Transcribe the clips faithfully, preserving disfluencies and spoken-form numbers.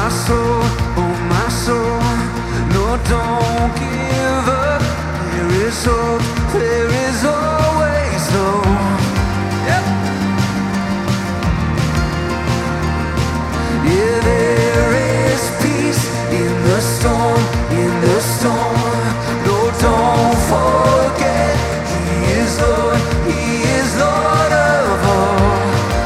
soul, oh my soul, no, don't give up. There is hope, there is always hope. Yep. Yeah, there is peace in the storm, in the storm. No, don't forget, He is Lord, He is Lord of all.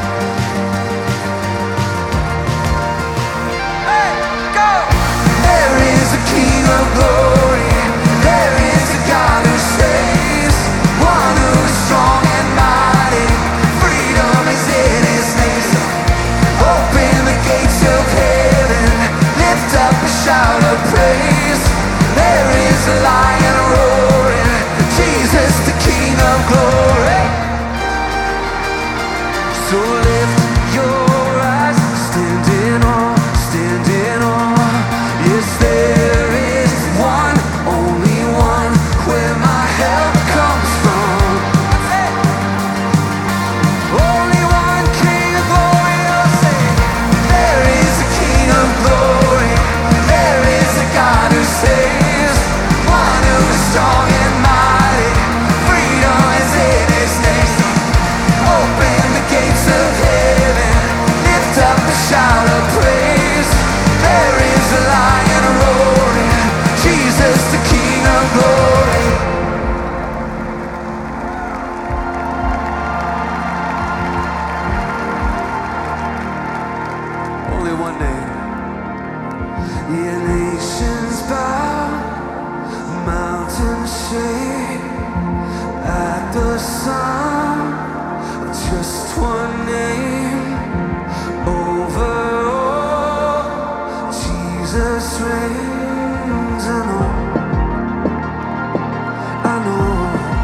Hey, go! There is a King of glory, there is a God who saves, one who is strong and mighty. Freedom is in His name. Open the gates of heaven, lift up a shout of praise. There is a lion roaring, Jesus the King of glory. So lift your eyes, stand in awe, stand in awe. Yes, there is one, only one, where my help comes from. Only one King of glory, I'll say. There is a King of glory, there is a God who saves, one who is strong and mighty. Freedom is in His name. Open the gates of heaven, lift up a shout of praise. There is a lion roaring, Jesus the King of glory. Only one name. Yeah, nations bow, mountains shake at the sound of just one name. Over all, Jesus reigns. I know, I know.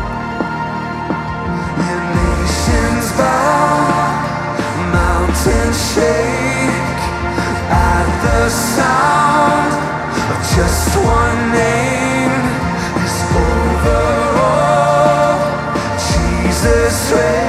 Yeah, nations bow, mountains shake at the sound of just one name. Is over all, Jesus reigns.